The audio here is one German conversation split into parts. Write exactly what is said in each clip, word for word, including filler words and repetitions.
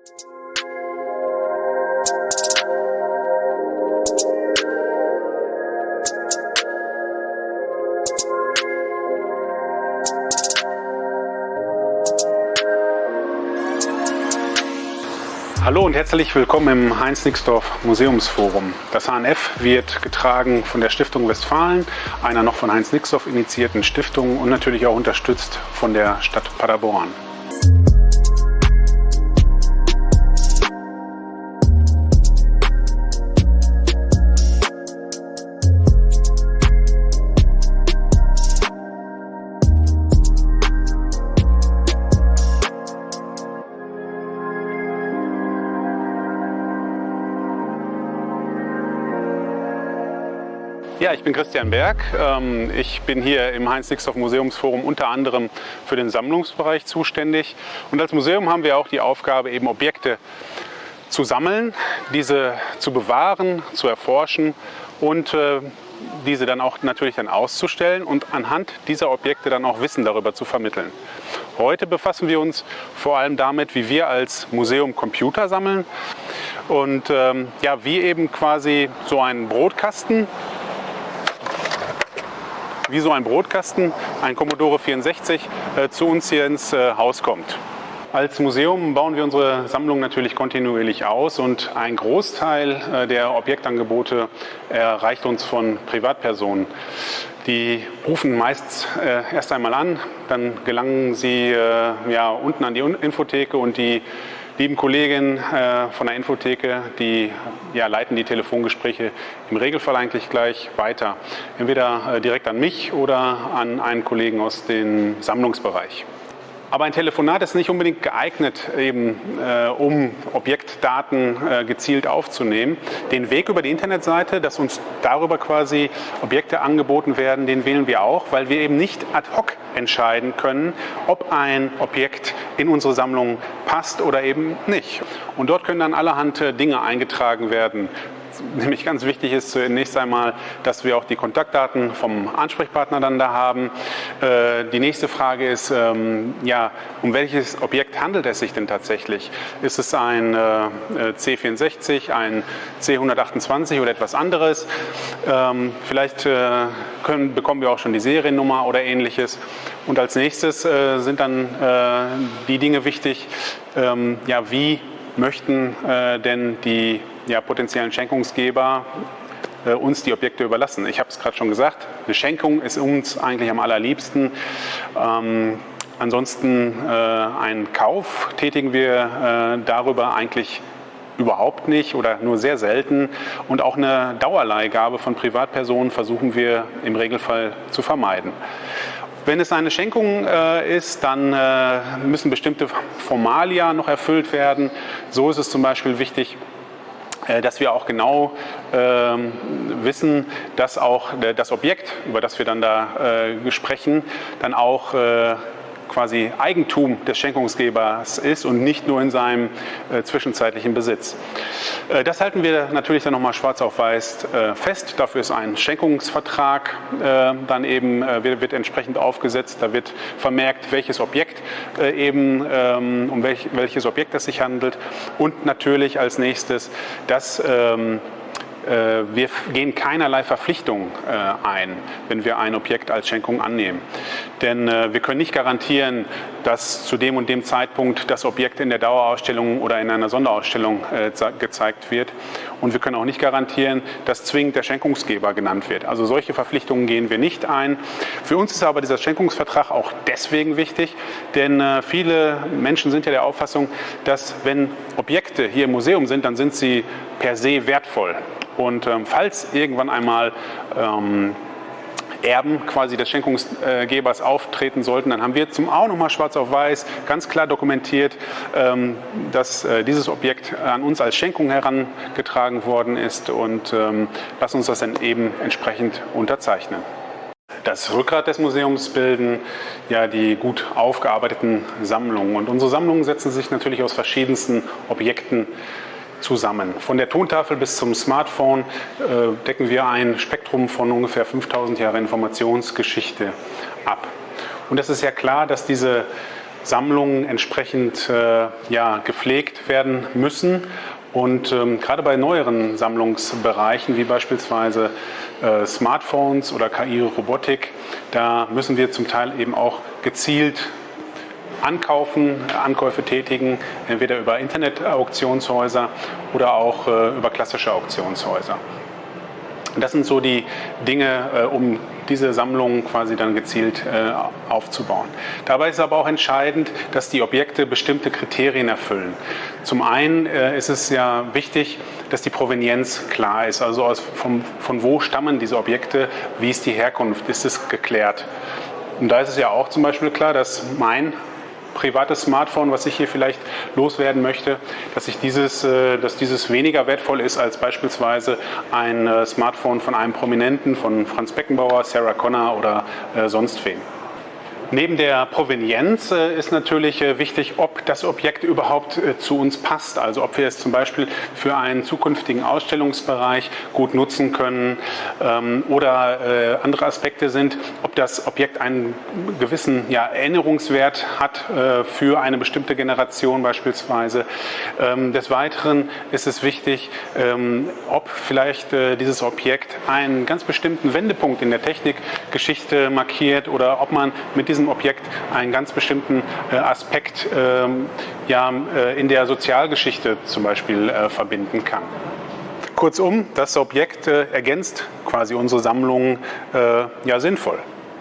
Hallo und herzlich willkommen im Heinz-Nixdorf Museumsforum. Das H N F wird getragen von der Stiftung Westfalen, einer noch von Heinz Nixdorf initiierten Stiftung und natürlich auch unterstützt von der Stadt Paderborn. Ja, ich bin Christian Berg. Ich bin hier im Heinz-Nixdorf Museumsforum unter anderem für den Sammlungsbereich zuständig. Und als Museum haben wir auch die Aufgabe, eben Objekte zu sammeln, diese zu bewahren, zu erforschen und diese dann auch natürlich dann auszustellen und anhand dieser Objekte dann auch Wissen darüber zu vermitteln. Heute befassen wir uns vor allem damit, wie wir als Museum Computer sammeln und ähm, ja, wie eben quasi so ein Brotkasten wie so ein Brotkasten, ein Commodore vierundsechzig, äh, zu uns hier ins äh, Haus kommt. Als Museum bauen wir unsere Sammlung natürlich kontinuierlich aus und ein Großteil äh, der Objektangebote erreicht uns von Privatpersonen. Die rufen meist äh, erst einmal an, dann gelangen sie äh, ja, unten an die Infotheke und die lieben Kolleginnen äh, von der Infotheke, die ja, leiten die Telefongespräche im Regelfall eigentlich gleich weiter. Entweder äh, direkt an mich oder an einen Kollegen aus dem Sammlungsbereich. Aber ein Telefonat ist nicht unbedingt geeignet, eben, äh, um Objektdaten äh, gezielt aufzunehmen. Den Weg über die Internetseite, dass uns darüber quasi Objekte angeboten werden, den wählen wir auch, weil wir eben nicht ad hoc entscheiden können, ob ein Objekt in unsere Sammlung passt oder eben nicht. Und dort können dann allerhand äh, Dinge eingetragen werden. Nämlich ganz wichtig ist zunächst einmal, dass wir auch die Kontaktdaten vom Ansprechpartner dann da haben. Äh, die nächste Frage ist, ähm, ja, um welches Objekt handelt es sich denn tatsächlich? Ist es ein äh, C vierundsechzig, ein C hundertachtundzwanzig oder etwas anderes? Ähm, vielleicht äh, können, bekommen wir auch schon die Seriennummer oder ähnliches. Und als nächstes äh, sind dann äh, die Dinge wichtig, ähm, ja, wie möchten äh, denn die ja, potenziellen Schenkungsgeber äh, uns die Objekte überlassen. Ich habe es gerade schon gesagt, eine Schenkung ist uns eigentlich am allerliebsten. Ähm, ansonsten äh, einen Kauf tätigen wir äh, darüber eigentlich überhaupt nicht oder nur sehr selten. Und auch eine Dauerleihgabe von Privatpersonen versuchen wir im Regelfall zu vermeiden. Wenn es eine Schenkung äh, ist, dann äh, müssen bestimmte Formalia noch erfüllt werden. So ist es zum Beispiel wichtig, äh, dass wir auch genau äh, wissen, dass auch äh, das Objekt, über das wir dann da äh, sprechen, dann auch äh, quasi Eigentum des Schenkungsgebers ist und nicht nur in seinem äh, zwischenzeitlichen Besitz. Äh, das halten wir natürlich dann nochmal schwarz auf weiß äh, fest. Dafür ist ein Schenkungsvertrag äh, dann eben äh, wird, wird entsprechend aufgesetzt. Da wird vermerkt, welches Objekt äh, eben ähm, um welch, welches Objekt es sich handelt und natürlich als nächstes, dass ähm, wir gehen keinerlei Verpflichtung ein, wenn wir ein Objekt als Schenkung annehmen. Denn wir können nicht garantieren, dass zu dem und dem Zeitpunkt das Objekt in der Dauerausstellung oder in einer Sonderausstellung gezeigt wird. Und wir können auch nicht garantieren, dass zwingend der Schenkungsgeber genannt wird. Also solche Verpflichtungen gehen wir nicht ein. Für uns ist aber dieser Schenkungsvertrag auch deswegen wichtig, denn viele Menschen sind ja der Auffassung, dass wenn Objekte hier im Museum sind, dann sind sie per se wertvoll. Und ähm, falls irgendwann einmal ähm, Erben quasi des Schenkungsgebers auftreten sollten, dann haben wir zum auch nochmal schwarz auf weiß ganz klar dokumentiert, ähm, dass äh, dieses Objekt an uns als Schenkung herangetragen worden ist und ähm, lassen uns das dann eben entsprechend unterzeichnen. Das Rückgrat des Museums bilden ja die gut aufgearbeiteten Sammlungen. Und unsere Sammlungen setzen sich natürlich aus verschiedensten Objekten zusammen. Von der Tontafel bis zum Smartphone äh, decken wir ein Spektrum von ungefähr fünftausend Jahre Informationsgeschichte ab. Und es ist ja klar, dass diese Sammlungen entsprechend äh, ja, gepflegt werden müssen. Und ähm, gerade bei neueren Sammlungsbereichen, wie beispielsweise äh, Smartphones oder K I-Robotik, da müssen wir zum Teil eben auch gezielt ankaufen, Ankäufe tätigen, entweder über Internet-Auktionshäuser oder auch äh, über klassische Auktionshäuser. Das sind so die Dinge, äh, um diese Sammlungen quasi dann gezielt äh, aufzubauen. Dabei ist aber auch entscheidend, dass die Objekte bestimmte Kriterien erfüllen. Zum einen äh, ist es ja wichtig, dass die Provenienz klar ist, also aus, von, von wo stammen diese Objekte, wie ist die Herkunft, ist es geklärt. Und da ist es ja auch zum Beispiel klar, dass mein privates Smartphone, was ich hier vielleicht loswerden möchte, dass, ich dieses, dass dieses weniger wertvoll ist als beispielsweise ein Smartphone von einem Prominenten, von Franz Beckenbauer, Sarah Connor oder äh, sonst wem. Neben der Provenienz äh, ist natürlich äh, wichtig, ob das Objekt überhaupt äh, zu uns passt. Also ob wir es zum Beispiel für einen zukünftigen Ausstellungsbereich gut nutzen können ähm, oder äh, andere Aspekte sind, ob das Objekt einen gewissen ja, Erinnerungswert hat äh, für eine bestimmte Generation beispielsweise. Ähm, des Weiteren ist es wichtig, ähm, ob vielleicht äh, dieses Objekt einen ganz bestimmten Wendepunkt in der Technikgeschichte markiert oder ob man mit diesem Objekt einen ganz bestimmten äh, Aspekt ähm, ja, äh, in der Sozialgeschichte zum Beispiel äh, verbinden kann. Kurzum, das Objekt äh, ergänzt quasi unsere Sammlung äh, ja, sinnvoll.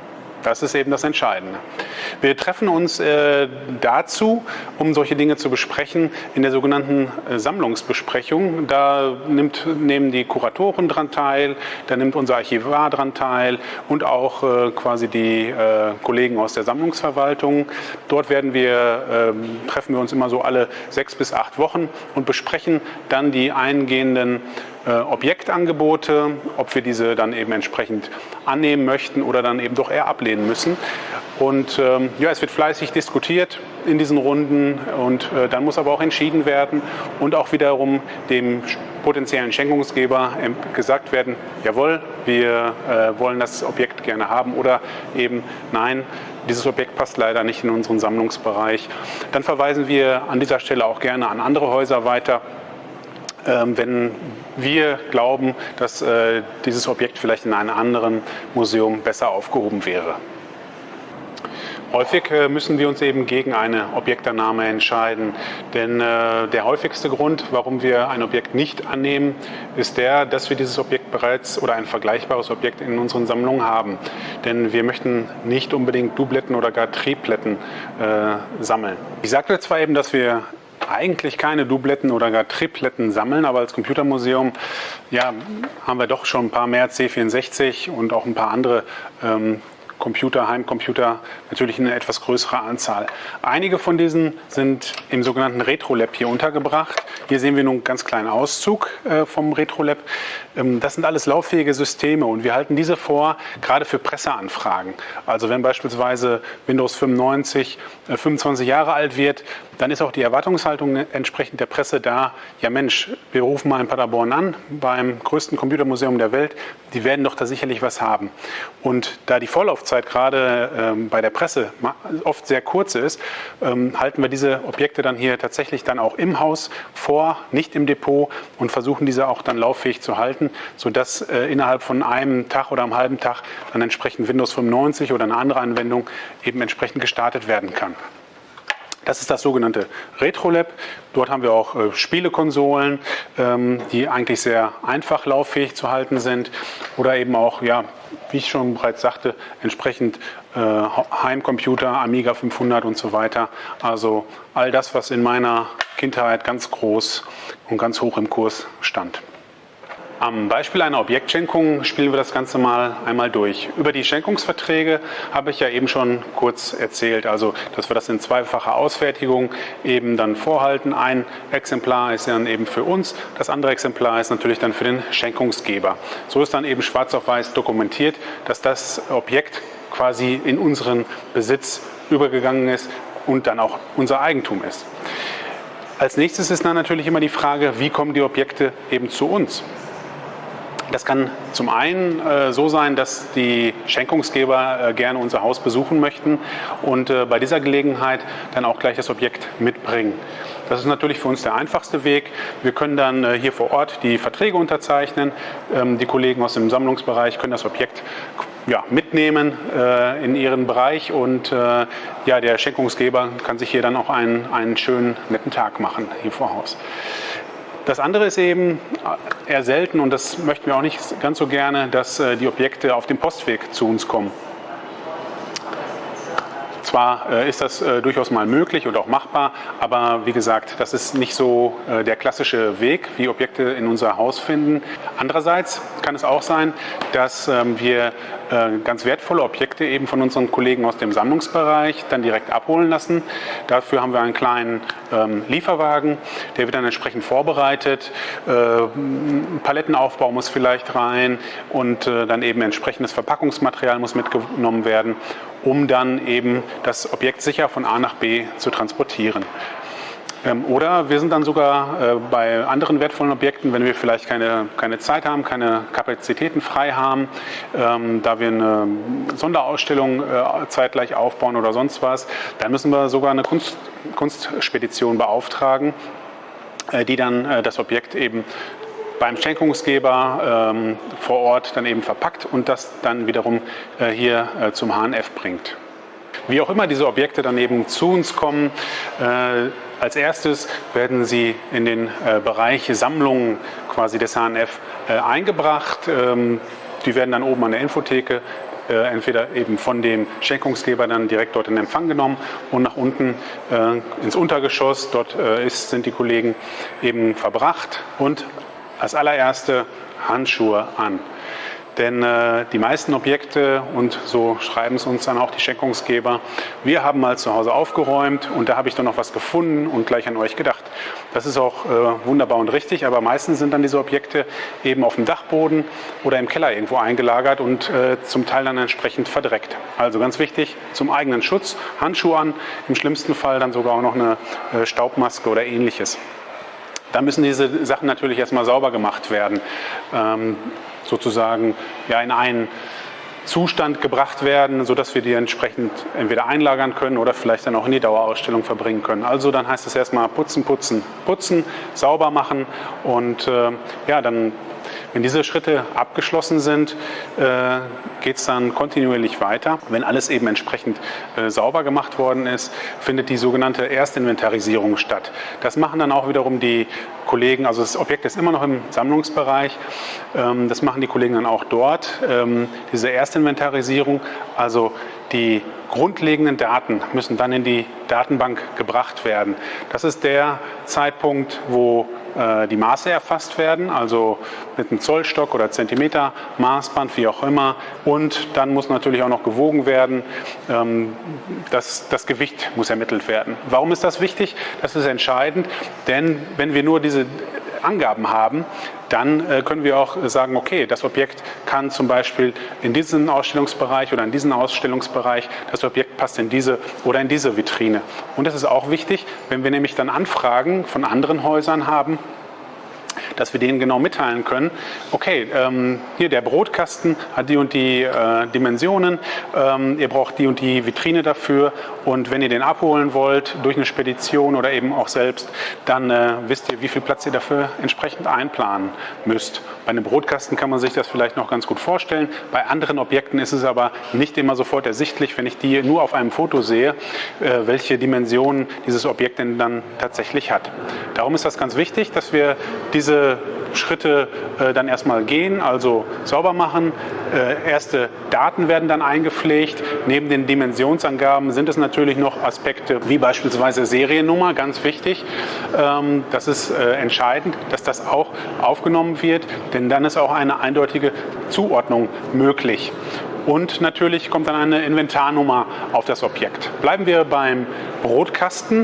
Das ist eben das Entscheidende. Wir treffen uns äh, dazu, um solche Dinge zu besprechen, in der sogenannten äh, Sammlungsbesprechung. Da nimmt, nehmen die Kuratoren dran teil, da nimmt unser Archivar dran teil und auch äh, quasi die äh, Kollegen aus der Sammlungsverwaltung. Dort werden wir, äh, treffen wir uns immer so alle sechs bis acht Wochen und besprechen dann die eingehenden Äh, Objektangebote, ob wir diese dann eben entsprechend annehmen möchten oder dann eben doch eher ablehnen müssen. Und ähm, ja, es wird fleißig diskutiert in diesen Runden und äh, dann muss aber auch entschieden werden und auch wiederum dem potenziellen Schenkungsgeber äh, gesagt werden, jawohl, wir äh, wollen das Objekt gerne haben oder eben nein, dieses Objekt passt leider nicht in unseren Sammlungsbereich. Dann verweisen wir an dieser Stelle auch gerne an andere Häuser weiter, wenn wir glauben, dass äh, dieses Objekt vielleicht in einem anderen Museum besser aufgehoben wäre. Häufig äh, müssen wir uns eben gegen eine Objektannahme entscheiden, denn äh, der häufigste Grund, warum wir ein Objekt nicht annehmen, ist der, dass wir dieses Objekt bereits oder ein vergleichbares Objekt in unseren Sammlungen haben. Denn wir möchten nicht unbedingt Dubletten oder gar Tripletten äh, sammeln. Ich sagte zwar eben, dass wir eigentlich keine Dubletten oder gar Tripletten sammeln, aber als Computermuseum ja, haben wir doch schon ein paar mehr C vierundsechzig und auch ein paar andere ähm, Computer, Heimcomputer, natürlich eine etwas größere Anzahl. Einige von diesen sind im sogenannten RetroLab hier untergebracht. Hier sehen wir nun einen ganz kleinen Auszug äh, vom RetroLab. Ähm, das sind alles lauffähige Systeme und wir halten diese vor, gerade für Presseanfragen. Also wenn beispielsweise Windows fünfundneunzig äh, fünfundzwanzig Jahre alt wird, dann ist auch die Erwartungshaltung entsprechend der Presse da, ja Mensch, wir rufen mal in Paderborn an, beim größten Computermuseum der Welt, die werden doch da sicherlich was haben. Und da die Vorlaufzeit gerade ähm, bei der Presse oft sehr kurz ist, ähm, halten wir diese Objekte dann hier tatsächlich dann auch im Haus vor, nicht im Depot und versuchen diese auch dann lauffähig zu halten, sodass äh, innerhalb von einem Tag oder einem halben Tag dann entsprechend Windows fünfundneunzig oder eine andere Anwendung eben entsprechend gestartet werden kann. Das ist das sogenannte RetroLab. Dort haben wir auch äh, Spielekonsolen, ähm, die eigentlich sehr einfach lauffähig zu halten sind oder eben auch, ja, wie ich schon bereits sagte, entsprechend äh, Heimcomputer, Amiga fünfhundert und so weiter. Also all das, was in meiner Kindheit ganz groß und ganz hoch im Kurs stand. Am Beispiel einer Objektschenkung spielen wir das Ganze mal einmal durch. Über die Schenkungsverträge habe ich ja eben schon kurz erzählt, also dass wir das in zweifacher Ausfertigung eben dann vorhalten. Ein Exemplar ist dann eben für uns, das andere Exemplar ist natürlich dann für den Schenkungsgeber. So ist dann eben schwarz auf weiß dokumentiert, dass das Objekt quasi in unseren Besitz übergegangen ist und dann auch unser Eigentum ist. Als nächstes ist dann natürlich immer die Frage, wie kommen die Objekte eben zu uns? Das kann zum einen äh, so sein, dass die Schenkungsgeber äh, gerne unser Haus besuchen möchten und äh, bei dieser Gelegenheit dann auch gleich das Objekt mitbringen. Das ist natürlich für uns der einfachste Weg. Wir können dann äh, hier vor Ort die Verträge unterzeichnen. Ähm, die Kollegen aus dem Sammlungsbereich können das Objekt ja, mitnehmen äh, in ihren Bereich und äh, ja, der Schenkungsgeber kann sich hier dann auch einen, einen schönen, netten Tag machen hier vor Haus. Das andere ist eben eher selten, und das möchten wir auch nicht ganz so gerne, dass die Objekte auf dem Postweg zu uns kommen. Zwar äh, ist das äh, durchaus mal möglich und auch machbar, aber wie gesagt, das ist nicht so äh, der klassische Weg, wie Objekte in unser Haus finden. Andererseits kann es auch sein, dass ähm, wir äh, ganz wertvolle Objekte eben von unseren Kollegen aus dem Sammlungsbereich dann direkt abholen lassen. Dafür haben wir einen kleinen ähm, Lieferwagen, der wird dann entsprechend vorbereitet. Äh, Palettenaufbau muss vielleicht rein und äh, dann eben entsprechendes Verpackungsmaterial muss mitgenommen werden, um dann eben das Objekt sicher von A nach B zu transportieren. Ähm, oder wir sind dann sogar äh, bei anderen wertvollen Objekten, wenn wir vielleicht keine, keine Zeit haben, keine Kapazitäten frei haben, ähm, da wir eine Sonderausstellung äh, zeitgleich aufbauen oder sonst was, dann müssen wir sogar eine Kunst, Kunstspedition beauftragen, äh, die dann äh, das Objekt eben beim Schenkungsgeber ähm, vor Ort dann eben verpackt und das dann wiederum äh, hier äh, zum H N F bringt. Wie auch immer diese Objekte dann eben zu uns kommen, äh, als erstes werden sie in den äh, Bereich Sammlungen quasi des H N F äh, eingebracht. Ähm, die werden dann oben an der Infotheke äh, entweder eben von dem Schenkungsgeber dann direkt dort in Empfang genommen und nach unten äh, ins Untergeschoss. Dort äh, ist, sind die Kollegen eben verbracht und als allererste Handschuhe an. Denn äh, die meisten Objekte, und so schreiben es uns dann auch die Schenkungsgeber, wir haben mal zu Hause aufgeräumt und da habe ich dann noch was gefunden und gleich an euch gedacht. Das ist auch äh, wunderbar und richtig, aber meistens sind dann diese Objekte eben auf dem Dachboden oder im Keller irgendwo eingelagert und äh, zum Teil dann entsprechend verdreckt. Also ganz wichtig, zum eigenen Schutz Handschuhe an, im schlimmsten Fall dann sogar auch noch eine äh, Staubmaske oder ähnliches. Da müssen diese Sachen natürlich erstmal sauber gemacht werden, ähm, sozusagen ja, in einen Zustand gebracht werden, sodass wir die entsprechend entweder einlagern können oder vielleicht dann auch in die Dauerausstellung verbringen können. Also dann heißt es erstmal putzen, putzen, putzen, sauber machen und äh, ja, dann, wenn diese Schritte abgeschlossen sind, äh, geht es dann kontinuierlich weiter. Wenn alles eben entsprechend äh, sauber gemacht worden ist, findet die sogenannte Erstinventarisierung statt. Das machen dann auch wiederum die Kollegen, also das Objekt ist immer noch im Sammlungsbereich, ähm, das machen die Kollegen dann auch dort. Ähm, diese Erstinventarisierung, also die grundlegenden Daten müssen dann in die Datenbank gebracht werden. Das ist der Zeitpunkt, wo äh, die Maße erfasst werden, also mit einem Zollstock oder Zentimeter, Maßband, wie auch immer. Und dann muss natürlich auch noch gewogen werden. Ähm, das, das Gewicht muss ermittelt werden. Warum ist das wichtig? Das ist entscheidend, denn wenn wir nur diese Angaben haben, dann äh, können wir auch sagen, okay, das Objekt kann zum Beispiel in diesen Ausstellungsbereich oder in diesen Ausstellungsbereich, das Objekt passt in diese oder in diese Vitrine. Und das ist auch wichtig, wenn wir nämlich dann Anfragen von anderen Häusern haben, dass wir denen genau mitteilen können, okay, ähm, hier der Brotkasten hat die und die äh, Dimensionen, ähm, ihr braucht die und die Vitrine dafür und wenn ihr den abholen wollt durch eine Spedition oder eben auch selbst, dann äh, wisst ihr, wie viel Platz ihr dafür entsprechend einplanen müsst. Bei einem Brotkasten kann man sich das vielleicht noch ganz gut vorstellen, bei anderen Objekten ist es aber nicht immer sofort ersichtlich, wenn ich die nur auf einem Foto sehe, äh, welche Dimensionen dieses Objekt denn dann tatsächlich hat. Darum ist das ganz wichtig, dass wir diese Schritte äh, dann erstmal gehen, also sauber machen. Äh, erste Daten werden dann eingepflegt. Neben den Dimensionsangaben sind es natürlich noch Aspekte wie beispielsweise Seriennummer, ganz wichtig. Ähm, das ist äh, entscheidend, dass das auch aufgenommen wird, denn dann ist auch eine eindeutige Zuordnung möglich. Und natürlich kommt dann eine Inventarnummer auf das Objekt. Bleiben wir beim Brotkasten.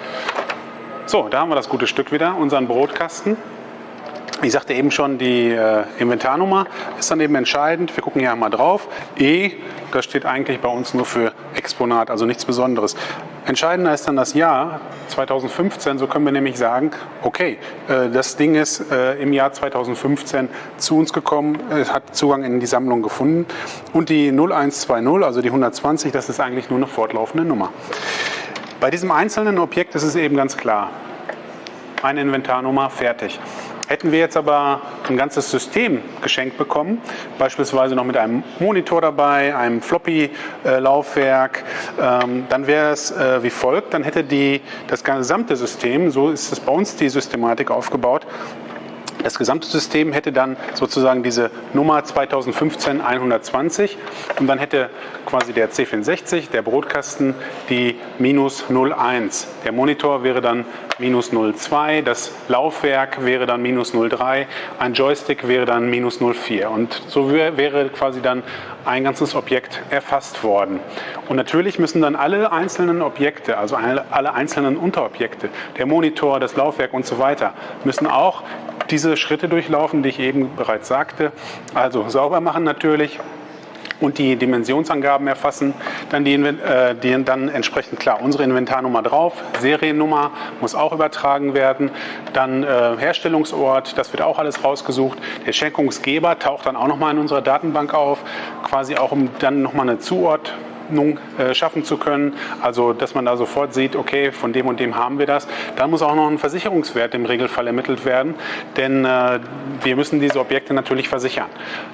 So, da haben wir das gute Stück wieder, unseren Brotkasten. Ich sagte eben schon, die äh, Inventarnummer ist dann eben entscheidend. Wir gucken hier einmal drauf. E, das steht eigentlich bei uns nur für Exponat, also nichts Besonderes. Entscheidender ist dann das Jahr zweitausendfünfzehn, so können wir nämlich sagen, okay, das Ding ist im Jahr zweitausendfünfzehn zu uns gekommen, es hat Zugang in die Sammlung gefunden und die null eins zwei null, also die hundertzwanzig, das ist eigentlich nur eine fortlaufende Nummer. Bei diesem einzelnen Objekt ist es eben ganz klar, eine Inventarnummer, fertig. Hätten wir jetzt aber ein ganzes System geschenkt bekommen, beispielsweise noch mit einem Monitor dabei, einem Floppy-Laufwerk, ähm, dann wäre es äh, wie folgt, dann hätte die, das gesamte System, so ist es bei uns die Systematik aufgebaut, das gesamte System hätte dann sozusagen diese Nummer zweitausendfünfzehn hundertzwanzig und dann hätte quasi der C vierundsechzig, der Brotkasten, die minus null eins. Der Monitor wäre dann minus null zwei, das Laufwerk wäre dann minus null drei, ein Joystick wäre dann minus null vier. Und so wäre quasi dann ein ganzes Objekt erfasst worden. Und natürlich müssen dann alle einzelnen Objekte, also alle einzelnen Unterobjekte, der Monitor, das Laufwerk und so weiter, müssen auch diese Schritte durchlaufen, die ich eben bereits sagte. Also sauber machen natürlich und die Dimensionsangaben erfassen, dann, die, äh, die, dann entsprechend klar unsere Inventarnummer drauf, Seriennummer muss auch übertragen werden, dann äh, Herstellungsort, das wird auch alles rausgesucht, der Schenkungsgeber taucht dann auch nochmal in unserer Datenbank auf, quasi auch um dann nochmal eine Zuordnung schaffen zu können, also dass man da sofort sieht, okay, von dem und dem haben wir das. Dann muss auch noch ein Versicherungswert im Regelfall ermittelt werden, denn äh, wir müssen diese Objekte natürlich versichern.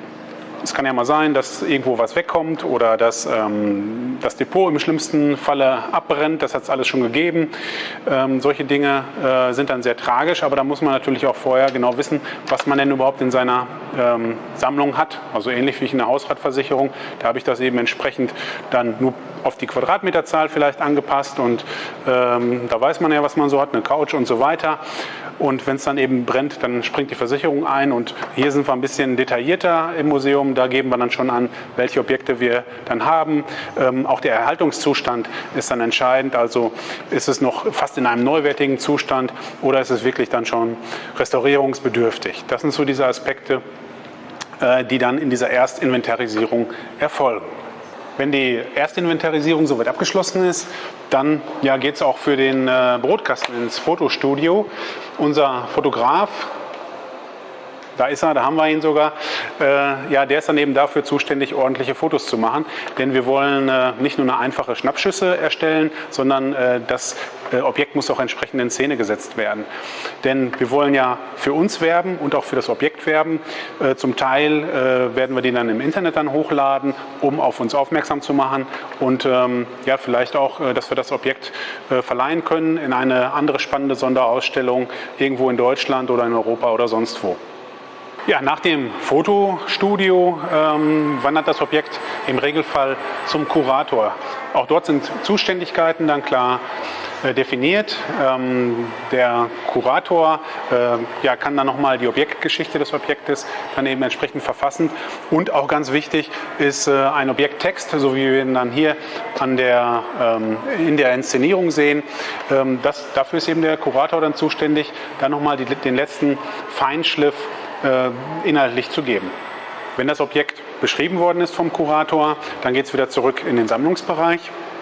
Es kann ja mal sein, dass irgendwo was wegkommt oder dass ähm, das Depot im schlimmsten Falle abbrennt. Das hat es alles schon gegeben. Ähm, solche Dinge äh, sind dann sehr tragisch, aber da muss man natürlich auch vorher genau wissen, was man denn überhaupt in seiner ähm, Sammlung hat. Also ähnlich wie ich in der Hausratversicherung, da habe ich das eben entsprechend dann nur auf die Quadratmeterzahl vielleicht angepasst und ähm, da weiß man ja, was man so hat, eine Couch und so weiter. Und wenn es dann eben brennt, dann springt die Versicherung ein und hier sind wir ein bisschen detaillierter im Museum. Da geben wir dann schon an, welche Objekte wir dann haben. Ähm, auch der Erhaltungszustand ist dann entscheidend. Also ist es noch fast in einem neuwertigen Zustand oder ist es wirklich dann schon restaurierungsbedürftig? Das sind so diese Aspekte, äh, die dann in dieser Erstinventarisierung erfolgen. Wenn die Erstinventarisierung soweit abgeschlossen ist, dann ja, geht es auch für den äh, Brotkasten ins Fotostudio. Unser Fotograf, da ist er, da haben wir ihn sogar, äh, ja, der ist dann eben dafür zuständig, ordentliche Fotos zu machen. Denn wir wollen äh, nicht nur eine einfache Schnappschüsse erstellen, sondern äh, das äh, Objekt muss auch entsprechend in Szene gesetzt werden. Denn wir wollen ja für uns werben und auch für das Objekt werben. Äh, zum Teil äh, werden wir den dann im Internet dann hochladen, um auf uns aufmerksam zu machen und ähm, ja, vielleicht auch, äh, dass wir das Objekt äh, verleihen können in eine andere spannende Sonderausstellung irgendwo in Deutschland oder in Europa oder sonst wo. Ja, nach dem Fotostudio ähm, wandert das Objekt im Regelfall zum Kurator. Auch dort sind Zuständigkeiten dann klar äh, definiert. Ähm, der Kurator äh, ja, kann dann nochmal die Objektgeschichte des Objektes dann eben entsprechend verfassen. Und auch ganz wichtig ist äh, ein Objekttext, so wie wir ihn dann hier an der, ähm, in der Inszenierung sehen. Ähm, das, dafür ist eben der Kurator dann zuständig, dann nochmal die, den letzten Feinschliff äh, inhaltlich zu geben. Wenn das Objekt beschrieben worden ist vom Kurator, dann geht es wieder zurück in den Sammlungsbereich.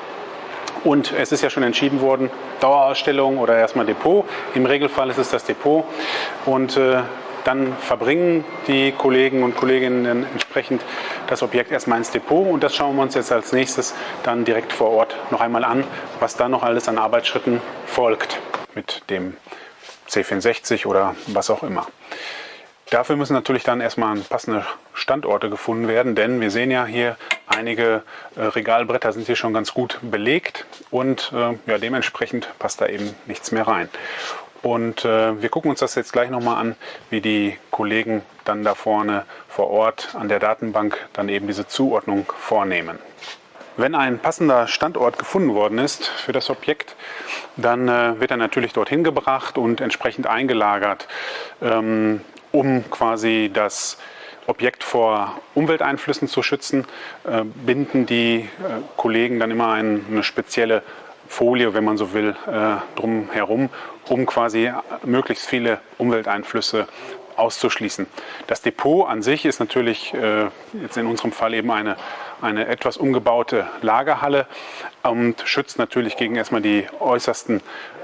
Und es ist ja schon entschieden worden, Dauerausstellung oder erstmal Depot. Im Regelfall ist es das Depot. Und äh, dann verbringen die Kollegen und Kolleginnen entsprechend das Objekt erstmal ins Depot. Und das schauen wir uns jetzt als nächstes dann direkt vor Ort noch einmal an, was da noch alles an Arbeitsschritten folgt mit dem C vierundsechzig oder was auch immer. Dafür müssen natürlich dann erstmal passende Standorte gefunden werden, denn wir sehen ja hier, einige äh, Regalbretter sind hier schon ganz gut belegt und äh, ja, dementsprechend passt da eben nichts mehr rein. Und äh, wir gucken uns das jetzt gleich nochmal an, wie die Kollegen dann da vorne vor Ort an der Datenbank dann eben diese Zuordnung vornehmen. Wenn ein passender Standort gefunden worden ist für das Objekt, dann äh, wird er natürlich dorthin gebracht und entsprechend eingelagert. Ähm, um quasi das Objekt vor Umwelteinflüssen zu schützen, äh, binden die äh, Kollegen dann immer ein, eine spezielle Folie, wenn man so will, äh, drum herum, um quasi möglichst viele Umwelteinflüsse auszuschließen. Das Depot an sich ist natürlich äh, jetzt in unserem Fall eben eine eine etwas umgebaute Lagerhalle und schützt natürlich gegen erstmal die äußersten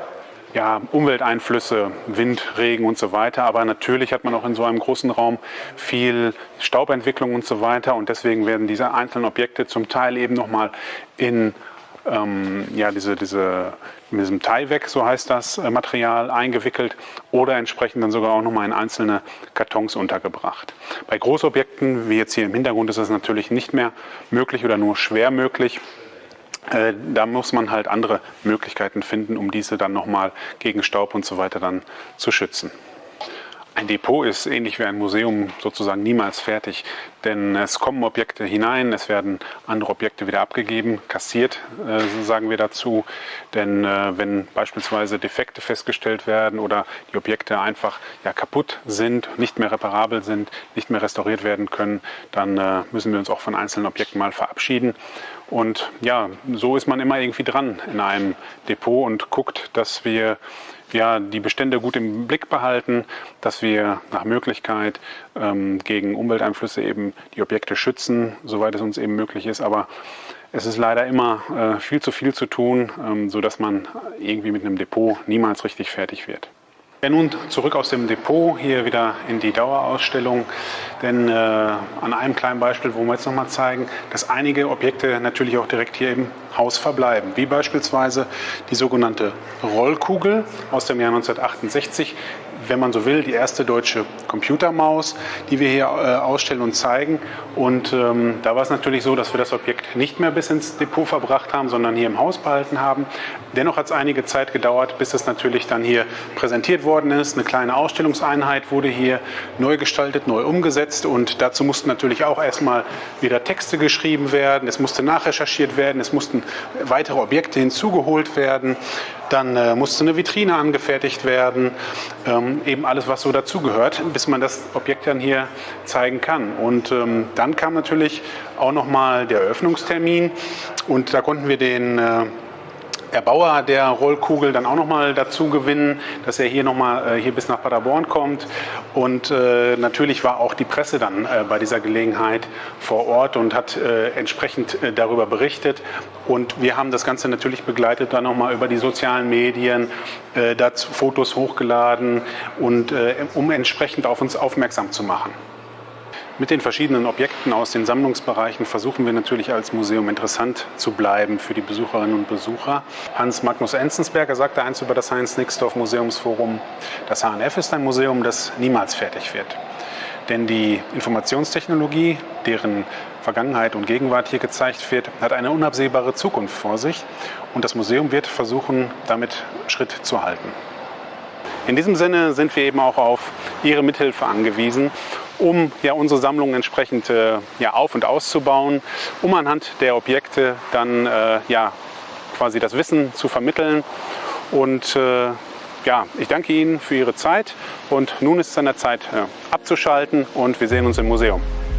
ja, Umwelteinflüsse, Wind, Regen und so weiter. Aber natürlich hat man auch in so einem großen Raum viel Staubentwicklung und so weiter. Und deswegen werden diese einzelnen Objekte zum Teil eben nochmal in ähm, ja, diese, diese, in diesem Tyvek, so heißt das äh, Material, eingewickelt oder entsprechend dann sogar auch nochmal in einzelne Kartons untergebracht. Bei Großobjekten, wie jetzt hier im Hintergrund, ist das natürlich nicht mehr möglich oder nur schwer möglich. Äh, da muss man halt andere Möglichkeiten finden, um diese dann nochmal gegen Staub und so weiter dann zu schützen. Ein Depot ist ähnlich wie ein Museum sozusagen niemals fertig, denn es kommen Objekte hinein, es werden andere Objekte wieder abgegeben, kassiert, äh, sagen wir dazu. Denn äh, wenn beispielsweise Defekte festgestellt werden oder die Objekte einfach ja, kaputt sind, nicht mehr reparabel sind, nicht mehr restauriert werden können, dann äh, müssen wir uns auch von einzelnen Objekten mal verabschieden. Und ja, so ist man immer irgendwie dran in einem Depot und guckt, dass wir ja, die Bestände gut im Blick behalten, dass wir nach Möglichkeit ähm, gegen Umwelteinflüsse eben die Objekte schützen, soweit es uns eben möglich ist. Aber es ist leider immer äh, viel zu viel zu tun, ähm, sodass man irgendwie mit einem Depot niemals richtig fertig wird. Ja, nun zurück aus dem Depot, hier wieder in die Dauerausstellung. Denn äh, an einem kleinen Beispiel wollen wir jetzt nochmal zeigen, dass einige Objekte natürlich auch direkt hier im Haus verbleiben. Wie beispielsweise die sogenannte Rollkugel aus dem Jahr neunzehnhundertachtundsechzig. Wenn man so will, die erste deutsche Computermaus, die wir hier äh, ausstellen und zeigen. Und ähm, da war es natürlich so, dass wir das Objekt nicht mehr bis ins Depot verbracht haben, sondern hier im Haus behalten haben. Dennoch hat es einige Zeit gedauert, bis es natürlich dann hier präsentiert worden ist. Eine kleine Ausstellungseinheit wurde hier neu gestaltet, neu umgesetzt. Und dazu mussten natürlich auch erstmal wieder Texte geschrieben werden. Es musste nachrecherchiert werden. Es mussten weitere Objekte hinzugeholt werden. Dann äh, musste eine Vitrine angefertigt werden. Ähm, eben alles, was so dazugehört, bis man das Objekt dann hier zeigen kann. Und ähm, dann kam natürlich auch nochmal der Eröffnungstermin. Und da konnten wir den äh, Erbauer der Rollkugel dann auch nochmal dazu gewinnen, dass er hier nochmal äh, hier bis nach Paderborn kommt. Und äh, natürlich war auch die Presse dann äh, bei dieser Gelegenheit vor Ort und hat äh, entsprechend äh, darüber berichtet. Und wir haben das Ganze natürlich begleitet dann nochmal über die sozialen Medien, äh, dazu Fotos hochgeladen und äh, um entsprechend auf uns aufmerksam zu machen. Mit den verschiedenen Objekten aus den Sammlungsbereichen versuchen wir natürlich als Museum interessant zu bleiben für die Besucherinnen und Besucher. Hans Magnus Enzensberger sagte einst über das Heinz-Nixdorf Museumsforum, das H N F ist ein Museum, das niemals fertig wird. Denn die Informationstechnologie, deren Vergangenheit und Gegenwart hier gezeigt wird, hat eine unabsehbare Zukunft vor sich und das Museum wird versuchen, damit Schritt zu halten. In diesem Sinne sind wir eben auch auf Ihre Mithilfe angewiesen, um ja, unsere Sammlung entsprechend äh, ja, auf- und auszubauen, um anhand der Objekte dann äh, ja, quasi das Wissen zu vermitteln. Und äh, ja, ich danke Ihnen für Ihre Zeit und nun ist es an der Zeit äh, abzuschalten und wir sehen uns im Museum.